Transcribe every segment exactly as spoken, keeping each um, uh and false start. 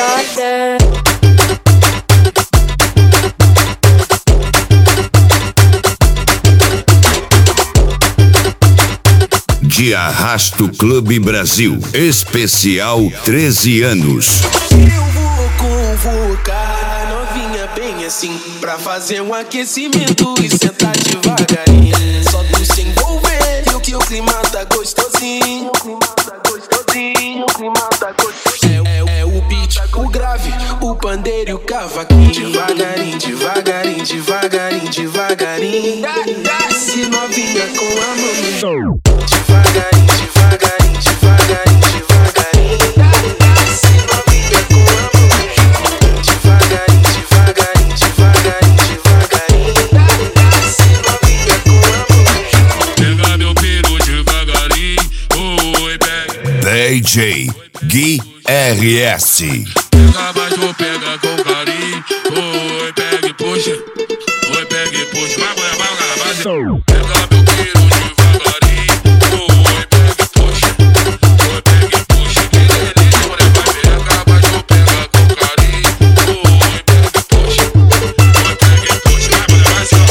Jordan. De Arrasto Clube Brasil, especial treze anos. Eu vou convocar a novinha bem assim, pra fazer um aquecimento e sentar devagarinho. Só tu se envolver, e o que o clima tá gostosinho. O clima tá gostosinho, o clima tá gostosinho. É, é o beat, o grave, o pandeiro e o cavaquinho. Devagarinho, devagarinho, devagarinho, devagarinho. Desce novinha com a mão no chão. Devagarinho, devagarinho, devagarinho, devagarinho. Desce novinha com a mão no chão. Devagarinho, devagarinho, devagarinho, devagarinho. Desce novinha com a mão no chão. Pega meu peru devagarinho, oi, pega. D J Gui R S. Pega baixo, pega com carinho, oi, pega e puxa. Oi, pega e puxa, vai, vai, vai, vai, vai. Pega meu peru devagarinho, oi, pega e puxa. Oi, pega e puxa, que delícia, mulher, vai. Pega baixo, pega com carinho, oi, pega e puxa. Oi, pega e puxa, vai, mulher, vai, vai.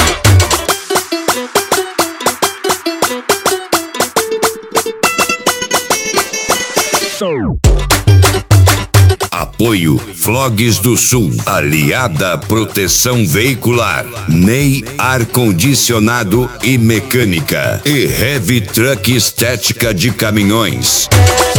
Apoio Flogues do Sul, Aliada Proteção Veicular, Ney Ar Condicionado e Mecânica e Heavy Truck Estética de Caminhões.